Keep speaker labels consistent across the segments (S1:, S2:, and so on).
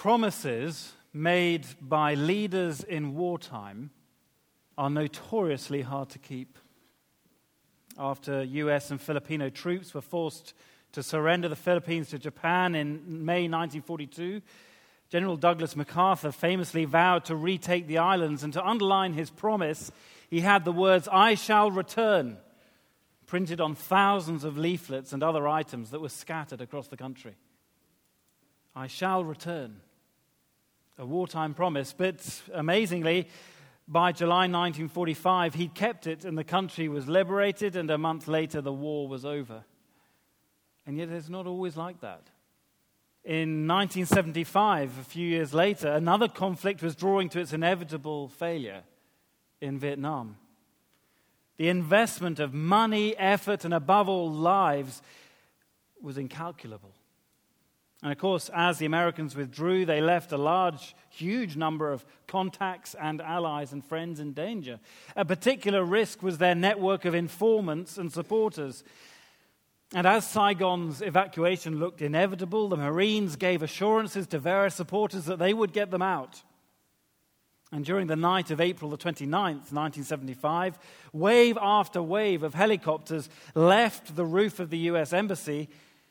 S1: Promises made by leaders in wartime are notoriously hard to keep. After U.S. and Filipino troops were forced to surrender the Philippines to Japan in May 1942, General Douglas MacArthur famously vowed to retake the islands, and to underline his promise, he had the words, "I shall return," printed on thousands of leaflets and other items that were scattered across the country. I shall return. A wartime promise, but amazingly, by July 1945, he kept it and the country was liberated, and a month later the war was over. And yet it's not always like that. In 1975, a few years later, another conflict was drawing to its inevitable failure in Vietnam. The investment of money, effort, and above all, lives was incalculable. And of course, as the Americans withdrew, they left a huge number of contacts and allies and friends in danger. A particular risk was their network of informants and supporters. And as Saigon's evacuation looked inevitable, the Marines gave assurances to various supporters that they would get them out. And during the night of April the 29th, 1975, wave after wave of helicopters left the roof of the U.S. Embassy.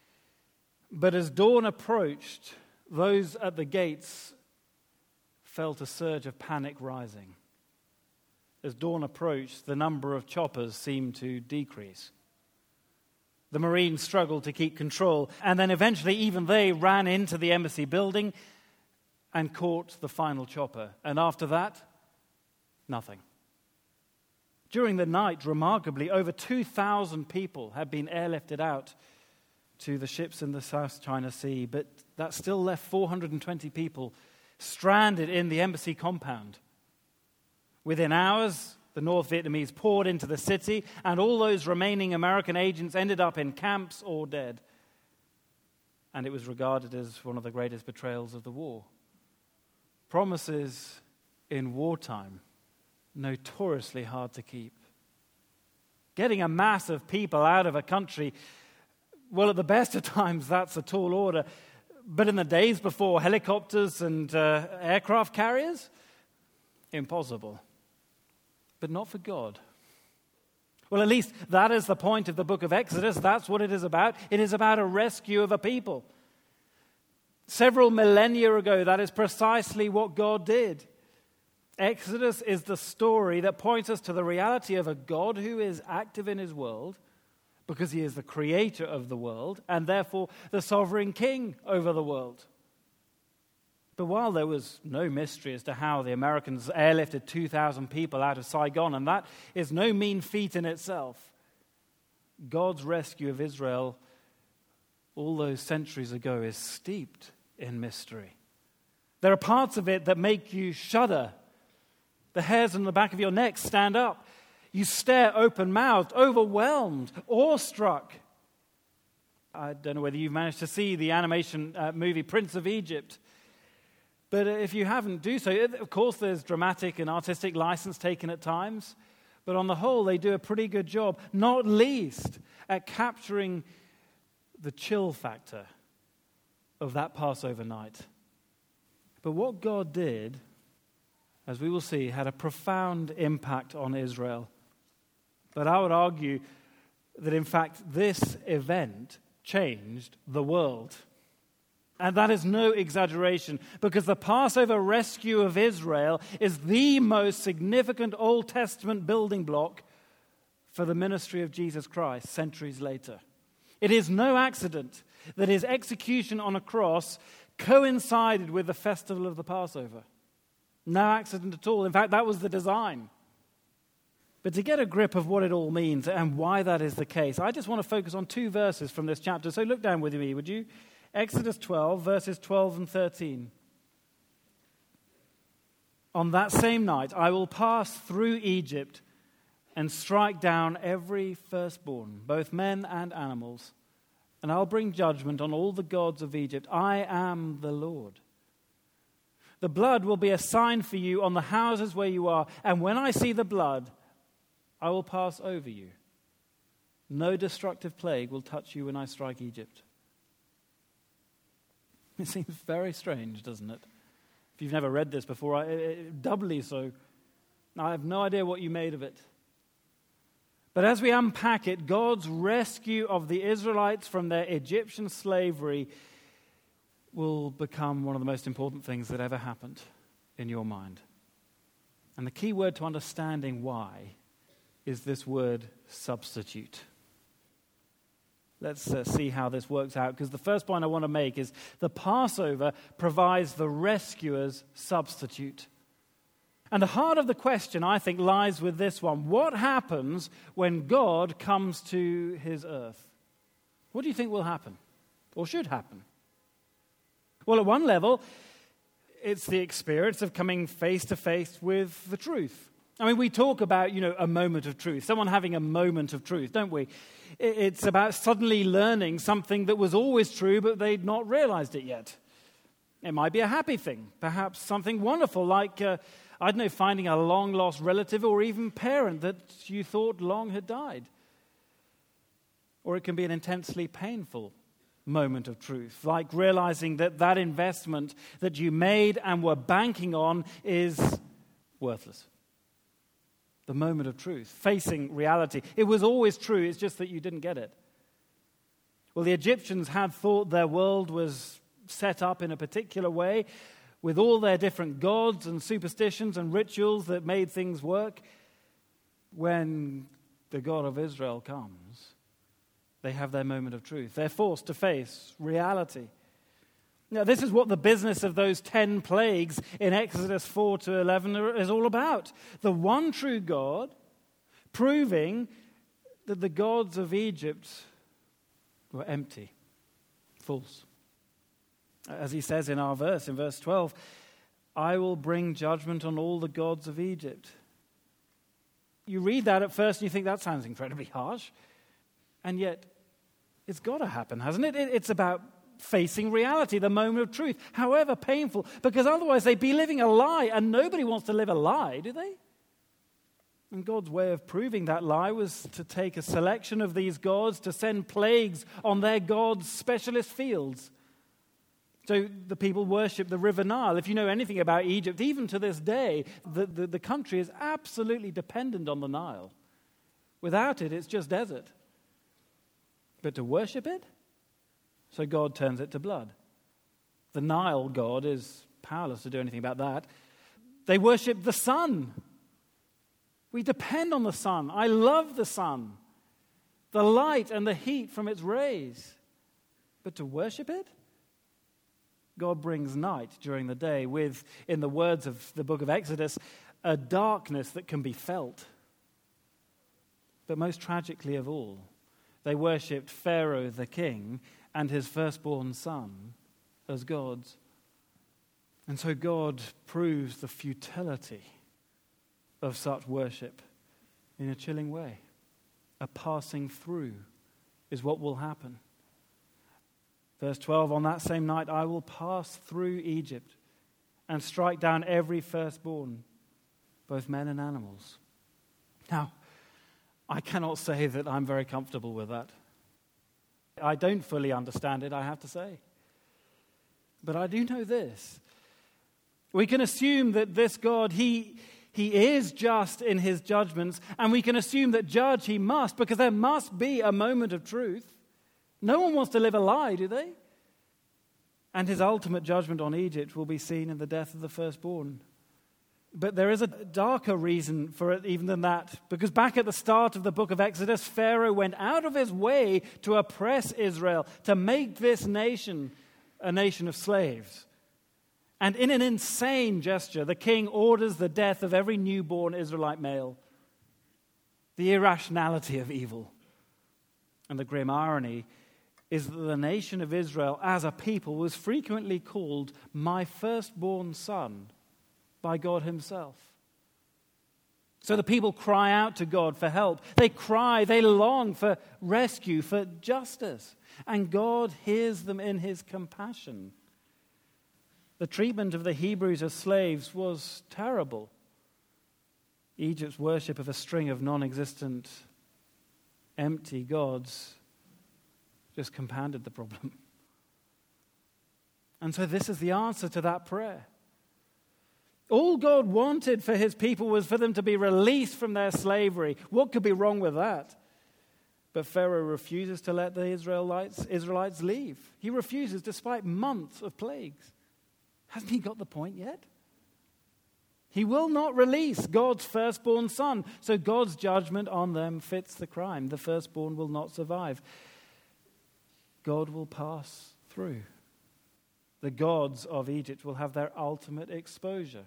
S1: But as dawn approached, those at the gates felt a surge of panic rising. As dawn approached, the number of choppers seemed to decrease. The Marines struggled to keep control, and then eventually even they ran into the embassy building and caught the final chopper. And after that, nothing. During the night, remarkably, over 2,000 people had been airlifted out to the ships in the South China Sea, but that still left 420 people stranded in the embassy compound. Within hours, the North Vietnamese poured into the city, and all those remaining American agents ended up in camps or dead. And it was regarded as one of the greatest betrayals of the war. Promises in wartime, notoriously hard to keep. Getting a mass of people out of a country, well, at the best of times, that's a tall order. But in the days before helicopters and aircraft carriers, impossible. But not for God. Well, at least that is the point of the book of Exodus. That's what it is about. It is about a rescue of a people. Several millennia ago, that is precisely what God did. Exodus is the story that points us to the reality of a God who is active in his world, because he is the creator of the world and therefore the sovereign king over the world. But while there was no mystery as to how the Americans airlifted 2,000 people out of Saigon, and that is no mean feat in itself, God's rescue of Israel all those centuries ago is steeped in mystery. There are parts of it that make you shudder. The hairs on the back of your neck stand up. You stare open-mouthed, overwhelmed, awestruck. I don't know whether you've managed to see the animation movie Prince of Egypt. But if you haven't, do so. Of course, there's dramatic and artistic license taken at times. But on the whole, they do a pretty good job, not least at capturing the chill factor of that Passover night. But what God did, as we will see, had a profound impact on Israel. But I would argue that, in fact, this event changed the world. And that is no exaggeration, because the Passover rescue of Israel is the most significant Old Testament building block for the ministry of Jesus Christ centuries later. It is no accident that his execution on a cross coincided with the festival of the Passover. No accident at all. In fact, that was the design. But to get a grip of what it all means and why that is the case, I just want to focus on two verses from this chapter. So look down with me, would you? Exodus 12, verses 12 and 13. On that same night, I will pass through Egypt and strike down every firstborn, both men and animals, and I'll bring judgment on all the gods of Egypt. I am the Lord. The blood will be a sign for you on the houses where you are, and when I see the blood, I will pass over you. No destructive plague will touch you when I strike Egypt. It seems very strange, doesn't it? If you've never read this before, doubly so. I have no idea what you made of it. But as we unpack it, God's rescue of the Israelites from their Egyptian slavery will become one of the most important things that ever happened in your mind. And the key word to understanding why is this word substitute. Let's see how this works out, because the first point I want to make is the Passover provides the rescuer's substitute. And the heart of the question, I think, lies with this one. What happens when God comes to his earth? What do you think will happen, or should happen? Well, at one level, it's the experience of coming face to face with the truth. I mean, we talk about, a moment of truth, someone having a moment of truth, don't we? It's about suddenly learning something that was always true, but they'd not realized it yet. It might be a happy thing, perhaps something wonderful, like, finding a long-lost relative or even parent that you thought long had died. Or it can be an intensely painful moment of truth, like realizing that investment that you made and were banking on is worthless. The moment of truth, facing reality. It was always true, it's just that you didn't get it. Well, the Egyptians had thought their world was set up in a particular way, with all their different gods and superstitions and rituals that made things work. When the God of Israel comes, they have their moment of truth. They're forced to face reality. Now, this is what the business of those 10 plagues in Exodus 4 to 11 is all about. The one true God proving that the gods of Egypt were empty, false. As he says in our verse, in verse 12, I will bring judgment on all the gods of Egypt. You read that at first and you think that sounds incredibly harsh. And yet, it's got to happen, hasn't it? It's about facing reality, the moment of truth, however painful, because otherwise they'd be living a lie, and nobody wants to live a lie, do they? And God's way of proving that lie was to take a selection of these gods to send plagues on their gods' specialist fields. So the people worship the River Nile. If you know anything about Egypt, even to this day, the country is absolutely dependent on the Nile. Without it, it's just desert. But to worship it, so God turns it to blood. The Nile god is powerless to do anything about that. They worship the sun. We depend on the sun. I love the sun, the light and the heat from its rays. But to worship it, God brings night during the day with, in the words of the book of Exodus, a darkness that can be felt. But most tragically of all, they worshipped Pharaoh the king and his firstborn son as gods. And so God proves the futility of such worship in a chilling way. A passing through is what will happen. Verse 12, on that same night I will pass through Egypt and strike down every firstborn, both men and animals. Now, I cannot say that I'm very comfortable with that. I don't fully understand it, I have to say. But I do know this. We can assume that this God, He is just in his judgments, and we can assume that judge he must, because there must be a moment of truth. No one wants to live a lie, do they? And his ultimate judgment on Egypt will be seen in the death of the firstborn. But there is a darker reason for it even than that, because back at the start of the book of Exodus, Pharaoh went out of his way to oppress Israel, to make this nation a nation of slaves. And in an insane gesture, the king orders the death of every newborn Israelite male. The irrationality of evil. And the grim irony is that the nation of Israel as a people was frequently called my firstborn son by God himself. So the people cry out to God for help. They cry, they long for rescue, for justice. And God hears them in his compassion. The treatment of the Hebrews as slaves was terrible. Egypt's worship of a string of non-existent, empty gods just compounded the problem. And so this is the answer to that prayer. All God wanted for his people was for them to be released from their slavery. What could be wrong with that? But Pharaoh refuses to let the Israelites leave. He refuses despite months of plagues. Hasn't he got the point yet? He will not release God's firstborn son, so God's judgment on them fits the crime. The firstborn will not survive. God will pass through. The gods of Egypt will have their ultimate exposure.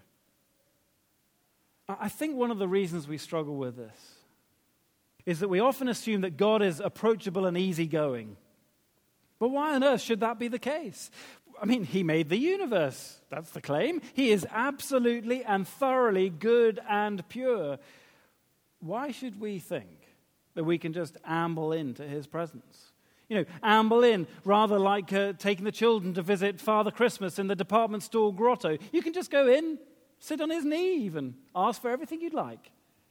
S1: I think one of the reasons we struggle with this is that we often assume that God is approachable and easygoing. But why on earth should that be the case? I mean, he made the universe. That's the claim. He is absolutely and thoroughly good and pure. Why should we think that we can just amble into his presence? Amble in, rather like taking the children to visit Father Christmas in the department store grotto. You can just go in, sit on his knee even, ask for everything you'd like.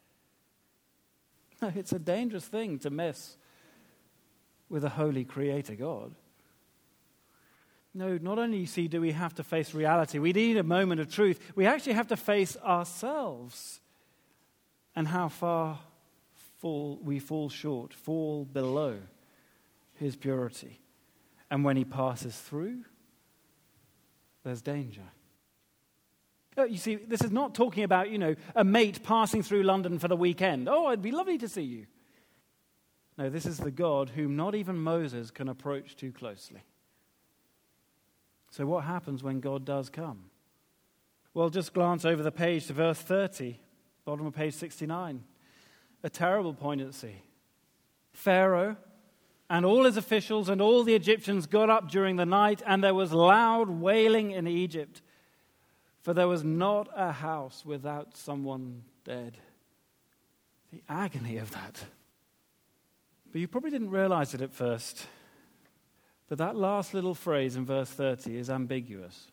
S1: No, it's a dangerous thing to mess with a holy creator God. No, not only, do we have to face reality, we need a moment of truth. We actually have to face ourselves and how far we fall short, fall below his purity. And when he passes through, there's danger. You see, this is not talking about, a mate passing through London for the weekend. Oh, it'd be lovely to see you. No, this is the God whom not even Moses can approach too closely. So what happens when God does come? Well, just glance over the page to verse 30, bottom of page 69. A terrible poignancy. Pharaoh and all his officials and all the Egyptians got up during the night, and there was loud wailing in Egypt, for there was not a house without someone dead. The agony of that. But you probably didn't realize it at first. But that last little phrase in verse 30 is ambiguous.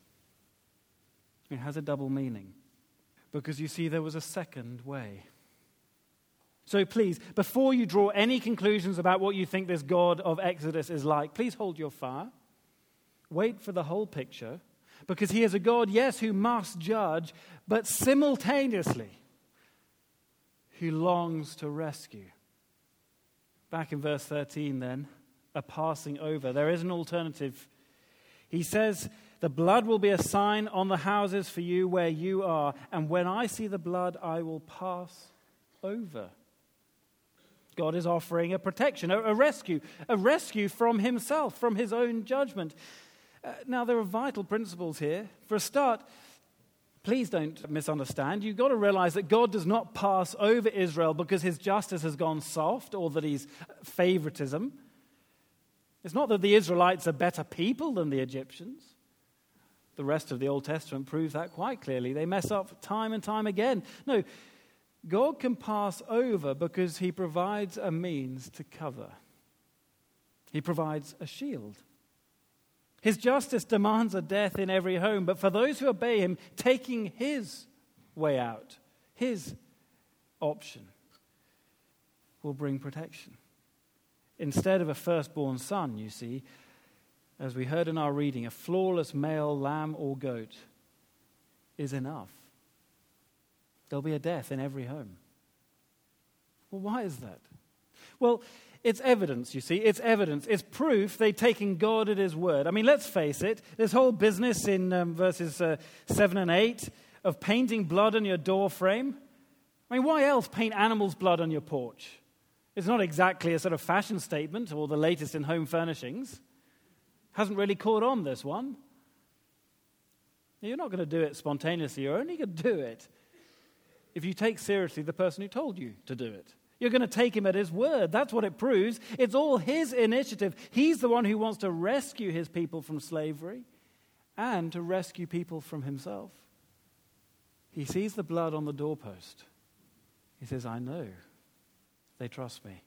S1: It has a double meaning. Because you see, there was a second way. So please, before you draw any conclusions about what you think this God of Exodus is like, please hold your fire. Wait for the whole picture. Because he is a God, yes, who must judge, but simultaneously, who longs to rescue. Back in verse 13 then, a passing over. There is an alternative. He says, the blood will be a sign on the houses for you where you are, and when I see the blood, I will pass over. God is offering a protection, a rescue from himself, from his own judgment. Now, there are vital principles here. For a start, please don't misunderstand. You've got to realize that God does not pass over Israel because his justice has gone soft or that he's favoritism. It's not that the Israelites are better people than the Egyptians. The rest of the Old Testament proves that quite clearly. They mess up time and time again. No, God can pass over because he provides a means to cover. He provides a shield. His justice demands a death in every home, but for those who obey him, taking his way out, his option, will bring protection. Instead of a firstborn son, you see, as we heard in our reading, a flawless male lamb or goat is enough. There'll be a death in every home. Well, why is that? Well, it's evidence, you see. It's evidence. It's proof they've taken God at his word. I mean, let's face it. This whole business in verses 7 and 8 of painting blood on your door frame. I mean, why else paint animals' blood on your porch? It's not exactly a sort of fashion statement or the latest in home furnishings. Hasn't really caught on, this one. You're not going to do it spontaneously. You're only going to do it if you take seriously the person who told you to do it. You're going to take him at his word. That's what it proves. It's all his initiative. He's the one who wants to rescue his people from slavery and to rescue people from himself. He sees the blood on the doorpost. He says, I know. They trust me.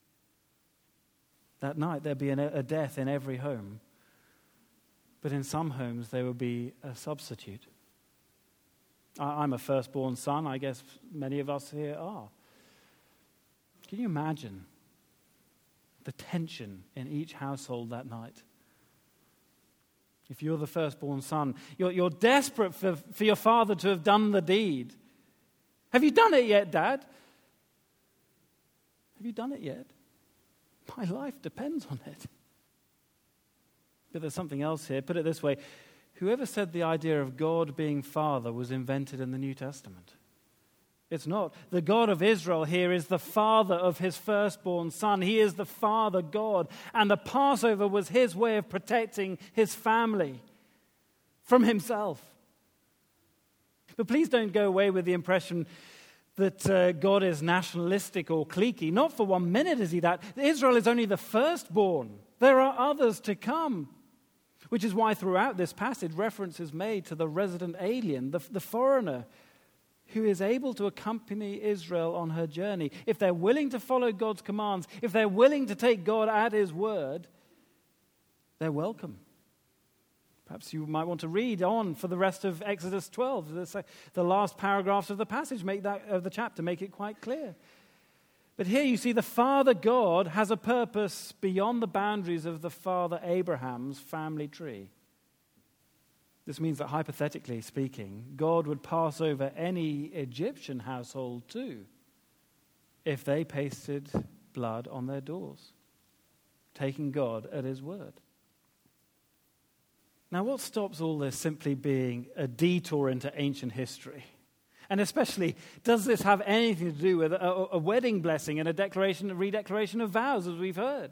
S1: That night there'd be a death in every home. But in some homes there would be a substitute. I'm a firstborn son. I guess many of us here are. Can you imagine the tension in each household that night? If you're the firstborn son, you're desperate for your father to have done the deed. Have you done it yet, Dad? Have you done it yet? My life depends on it. But there's something else here. Put it this way. Whoever said the idea of God being Father was invented in the New Testament? It's not. The God of Israel here is the Father of his firstborn son. He is the Father God. And the Passover was his way of protecting his family from himself. But please don't go away with the impression that God is nationalistic or cliquey. Not for 1 minute is he that. Israel is only the firstborn. There are others to come. Which is why throughout this passage reference is made to the resident alien, the foreigner, who is able to accompany Israel on her journey. If they're willing to follow God's commands, if they're willing to take God at his word, they're welcome. Perhaps you might want to read on for the rest of Exodus 12. The last paragraphs of the passage of the chapter make it quite clear. But here you see the Father God has a purpose beyond the boundaries of the Father Abraham's family tree. This means that, hypothetically speaking, God would pass over any Egyptian household too if they pasted blood on their doors, taking God at his word. Now, what stops all this simply being a detour into ancient history? And especially, does this have anything to do with a wedding blessing and a redeclaration of vows, as we've heard?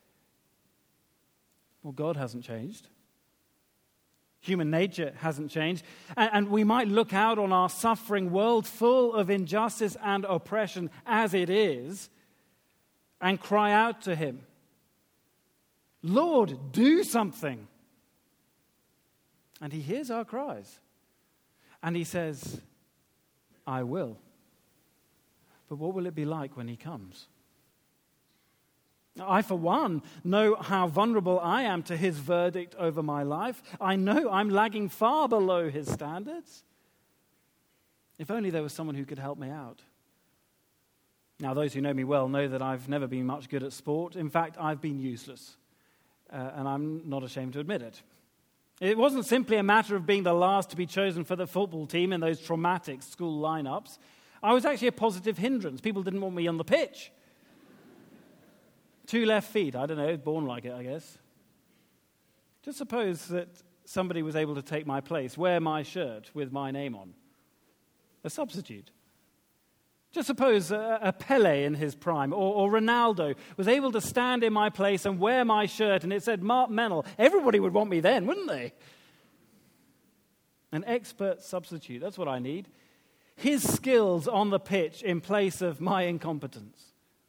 S1: Well, God hasn't changed. Human nature hasn't changed. And we might look out on our suffering world full of injustice and oppression as it is and cry out to him, Lord, do something. And he hears our cries. And he says, I will. But what will it be like when he comes? I, for one, know how vulnerable I am to his verdict over my life. I know I'm lagging far below his standards. If only there was someone who could help me out. Now, those who know me well know that I've never been much good at sport. In fact, I've been useless. And I'm not ashamed to admit it. It wasn't simply a matter of being the last to be chosen for the football team in those traumatic school lineups. I was actually a positive hindrance. People didn't want me on the pitch. 2 left feet, I don't know, born like it, I guess. Just suppose that somebody was able to take my place, wear my shirt with my name on. A substitute. Just suppose a Pele in his prime or Ronaldo was able to stand in my place and wear my shirt and it said Mark Mennel. Everybody would want me then, wouldn't they? An expert substitute, that's what I need. His skills on the pitch in place of my incompetence.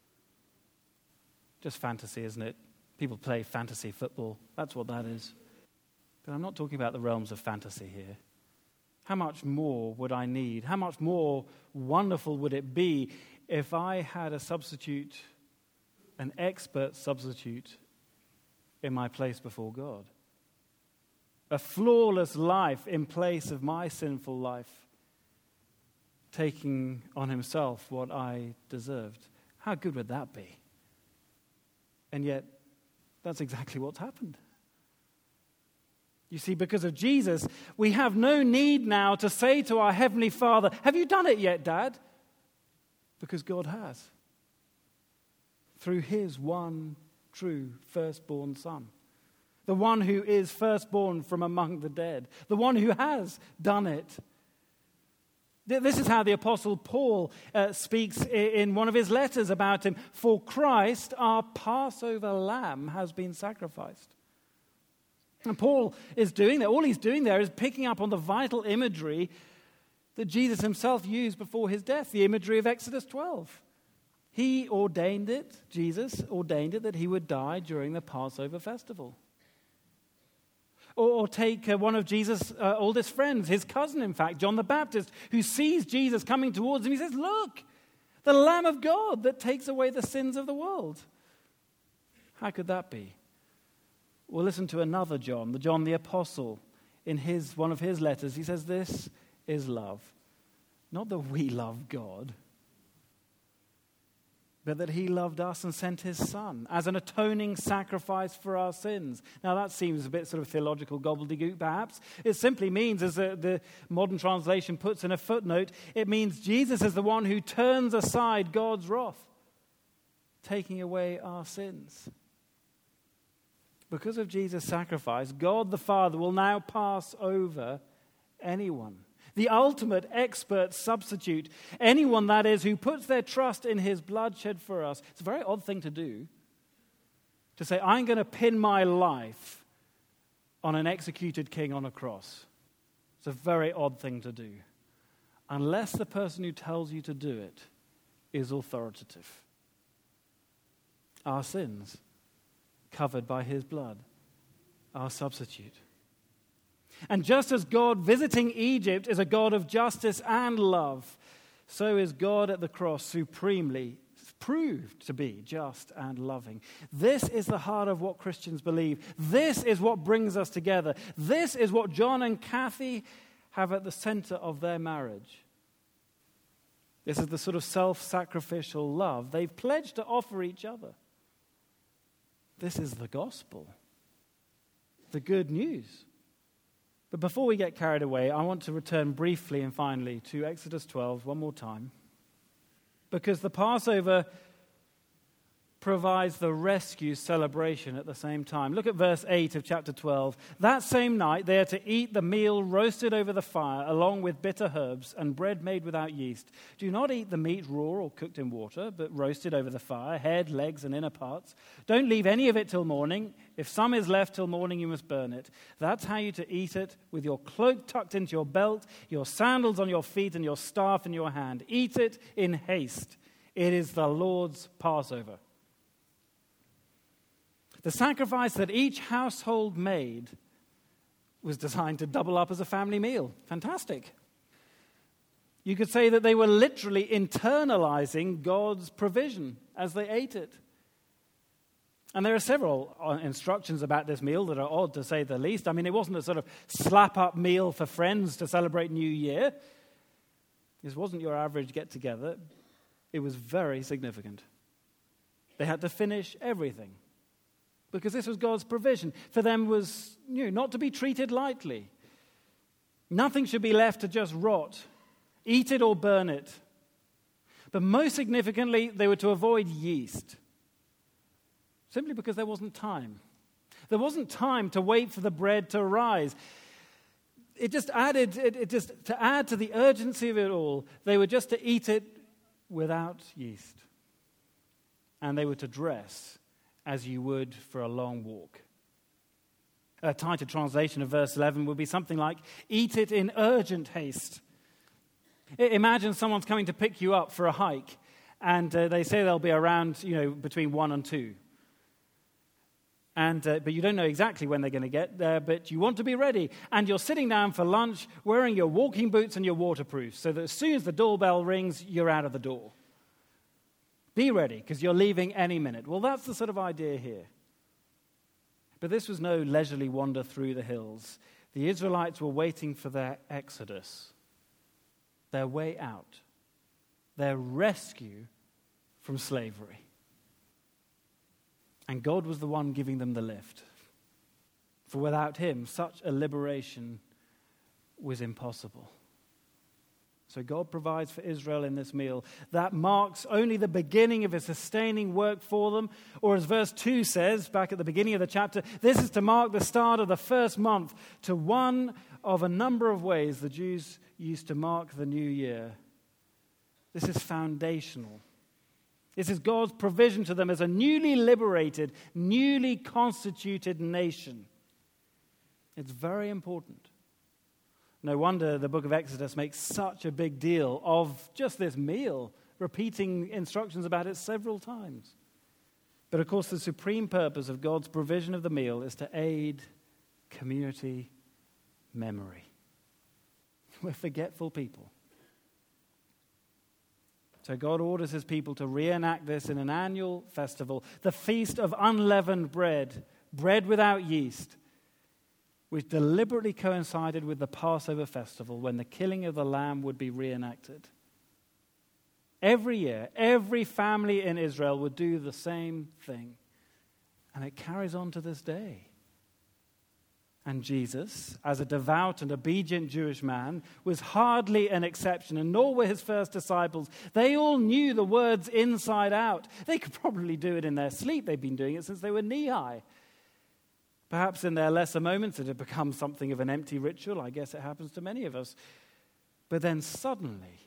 S1: Just fantasy, isn't it? People play fantasy football. That's what that is. But I'm not talking about the realms of fantasy here. How much more would I need? How much more wonderful would it be if I had a substitute, an expert substitute, in my place before God? A flawless life in place of my sinful life, taking on himself what I deserved. How good would that be? And yet, that's exactly what's happened. You see, because of Jesus, we have no need now to say to our Heavenly Father, have you done it yet, Dad? Because God has. Through his one true firstborn Son. The one who is firstborn from among the dead. The one who has done it. This is how the Apostle Paul speaks in one of his letters about him. For Christ, our Passover lamb, has been sacrificed. And Paul is doing that. All he's doing there is picking up on the vital imagery that Jesus himself used before his death, the imagery of Exodus 12. He ordained it, Jesus ordained it, that he would die during the Passover festival. Or take one of Jesus' oldest friends, his cousin, in fact, John the Baptist, who sees Jesus coming towards him. He says, look, the Lamb of God that takes away the sins of the world. How could that be? Well, listen to another John, John the Apostle. In one of his letters, he says, this is love. Not that we love God, but that he loved us and sent his Son as an atoning sacrifice for our sins. Now that seems a bit sort of theological gobbledygook perhaps. It simply means, as the modern translation puts in a footnote, it means Jesus is the one who turns aside God's wrath, taking away our sins. Because of Jesus' sacrifice, God the Father will now pass over anyone. The ultimate expert substitute, anyone, that is, who puts their trust in his blood shed for us. It's a very odd thing to do, to say, I'm going to pin my life on an executed king on a cross. It's a very odd thing to do, unless the person who tells you to do it is authoritative. Our sins, covered by his blood, our substitute. And just as God visiting Egypt is a God of justice and love, so is God at the cross supremely proved to be just and loving. This is the heart of what Christians believe. This is what brings us together. This is what John and Kathy have at the center of their marriage. This is the sort of self-sacrificial love they've pledged to offer each other. This is the gospel, the good news. But before we get carried away, I want to return briefly and finally to Exodus 12 one more time, because the Passover provides the rescue celebration at the same time. Look at verse 8 of chapter 12. That same night they are to eat the meal roasted over the fire, along with bitter herbs and bread made without yeast. Do not eat the meat raw or cooked in water, but roasted over the fire, head, legs, and inner parts. Don't leave any of it till morning. If some is left till morning, you must burn it. That's how you're to eat it, with your cloak tucked into your belt, your sandals on your feet, and your staff in your hand. Eat it in haste. It is the Lord's Passover. The sacrifice that each household made was designed to double up as a family meal. Fantastic. You could say that they were literally internalizing God's provision as they ate it. And there are several instructions about this meal that are odd, to say the least. I mean, it wasn't a sort of slap-up meal for friends to celebrate New Year. This wasn't your average get-together. It was very significant. They had to finish everything, because this was God's provision. For them was not to be treated lightly. Nothing should be left to just rot. Eat it or burn it. But most significantly, they were to avoid yeast, simply because there wasn't time. There wasn't time to wait for the bread to rise. It just added, to add to the urgency of it all, they were just to eat it without yeast. And they were to dress as you would for a long walk. A tighter translation of verse 11 would be something like, eat it in urgent haste. Imagine someone's coming to pick you up for a hike, and they say they'll be around, between 1 and 2. But you don't know exactly when they're going to get there, but you want to be ready. And you're sitting down for lunch, wearing your walking boots and your waterproofs, so that as soon as the doorbell rings, you're out of the door. Be ready, because you're leaving any minute. Well, that's the sort of idea here. But this was no leisurely wander through the hills. The Israelites were waiting for their exodus, their way out, their rescue from slavery. And God was the one giving them the lift. For without him, such a liberation was impossible. So God provides for Israel in this meal. That marks only the beginning of a sustaining work for them. Or as verse 2 says, back at the beginning of the chapter, this is to mark the start of the first month, to one of a number of ways the Jews used to mark the new year. This is foundational. This is God's provision to them as a newly liberated, newly constituted nation. It's very important. No wonder the book of Exodus makes such a big deal of just this meal, repeating instructions about it several times. But of course, the supreme purpose of God's provision of the meal is to aid community memory. We're forgetful people. So God orders his people to reenact this in an annual festival, the Feast of Unleavened Bread, bread without yeast, which deliberately coincided with the Passover festival, when the killing of the lamb would be reenacted. Every year, every family in Israel would do the same thing. And it carries on to this day. And Jesus, as a devout and obedient Jewish man, was hardly an exception, and nor were his first disciples. They all knew the words inside out. They could probably do it in their sleep. They'd been doing it since they were knee-high. Perhaps in their lesser moments it had become something of an empty ritual. I guess it happens to many of us. But then suddenly,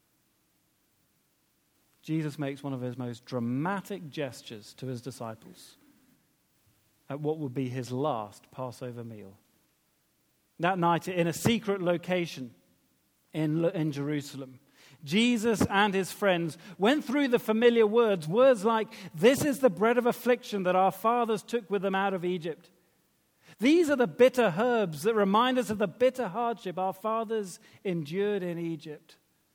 S1: Jesus makes one of his most dramatic gestures to his disciples at what would be his last Passover meal. That night, in a secret location in Jerusalem, Jesus and his friends went through the familiar words like, "This is the bread of affliction that our fathers took with them out of Egypt. These are the bitter herbs that remind us of the bitter hardship our fathers endured in Egypt."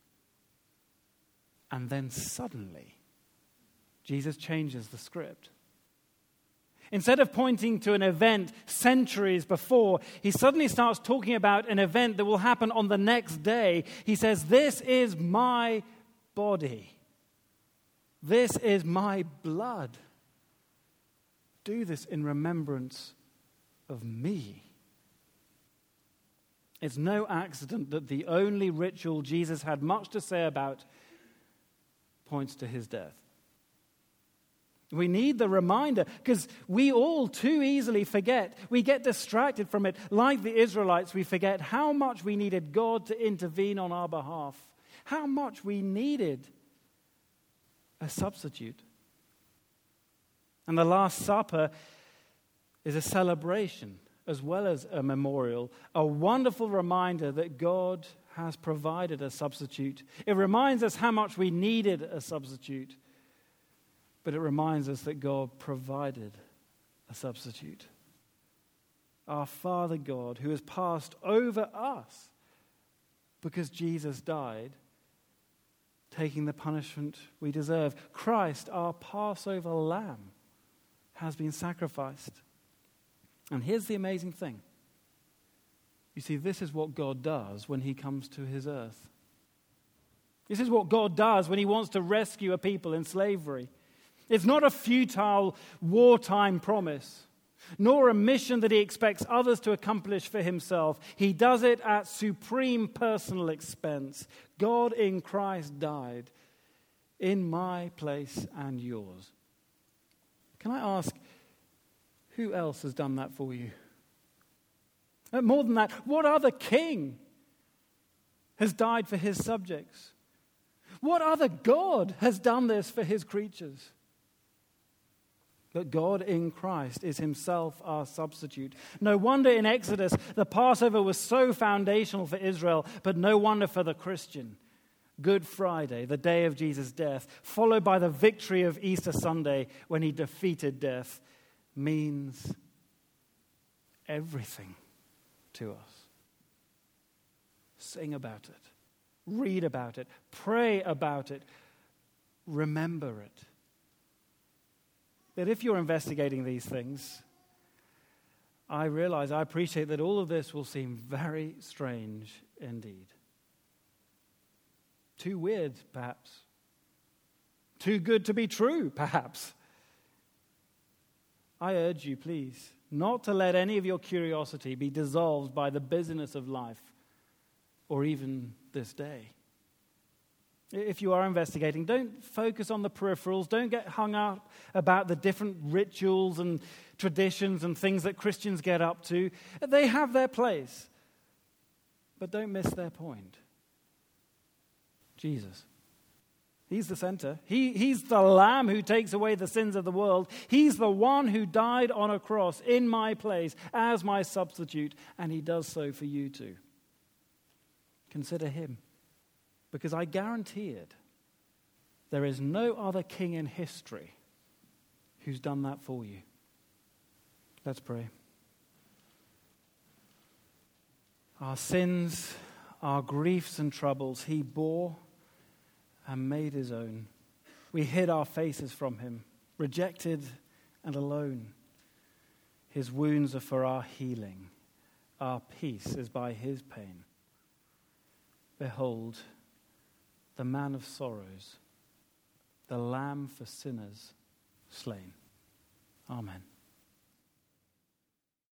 S1: And then suddenly, Jesus changes the script. Instead of pointing to an event centuries before, he suddenly starts talking about an event that will happen on the next day. He says, "This is my body. This is my blood. Do this in remembrance of me." It's no accident that the only ritual Jesus had much to say about points to his death. We need the reminder because we all too easily forget. We get distracted from it. Like the Israelites, we forget how much we needed God to intervene on our behalf. How much we needed a substitute. And the Last Supper is a celebration as well as a memorial, a wonderful reminder that God has provided a substitute. It reminds us how much we needed a substitute. But it reminds us that God provided a substitute. Our Father God, who has passed over us because Jesus died, taking the punishment we deserve. Christ, our Passover lamb, has been sacrificed. And here's the amazing thing. You see, this is what God does when he comes to his earth. This is what God does when he wants to rescue a people in slavery. It's not a futile wartime promise, nor a mission that he expects others to accomplish for himself. He does it at supreme personal expense. God in Christ died in my place and yours. Can I ask, who else has done that for you? More than that, what other king has died for his subjects? What other God has done this for his creatures? But God in Christ is himself our substitute. No wonder in Exodus the Passover was so foundational for Israel, but no wonder for the Christian. Good Friday, the day of Jesus' death, followed by the victory of Easter Sunday when he defeated death, means everything to us. Sing about it, read about it, pray about it, remember it. That if you're investigating these things, I appreciate that all of this will seem very strange indeed. Too weird, perhaps. Too good to be true, perhaps. I urge you, please, not to let any of your curiosity be dissolved by the busyness of life or even this day. If you are investigating, don't focus on the peripherals. Don't get hung up about the different rituals and traditions and things that Christians get up to. They have their place. But don't miss their point. Jesus. He's the center. He's the Lamb who takes away the sins of the world. He's the one who died on a cross in my place as my substitute, and he does so for you too. Consider him. Because I guarantee it, there is no other king in history who's done that for you. Let's pray. Our sins, our griefs and troubles, he bore and made his own. We hid our faces from him, rejected and alone. His wounds are for our healing. Our peace is by his pain. Behold, the man of sorrows, the Lamb for sinners slain. Amen.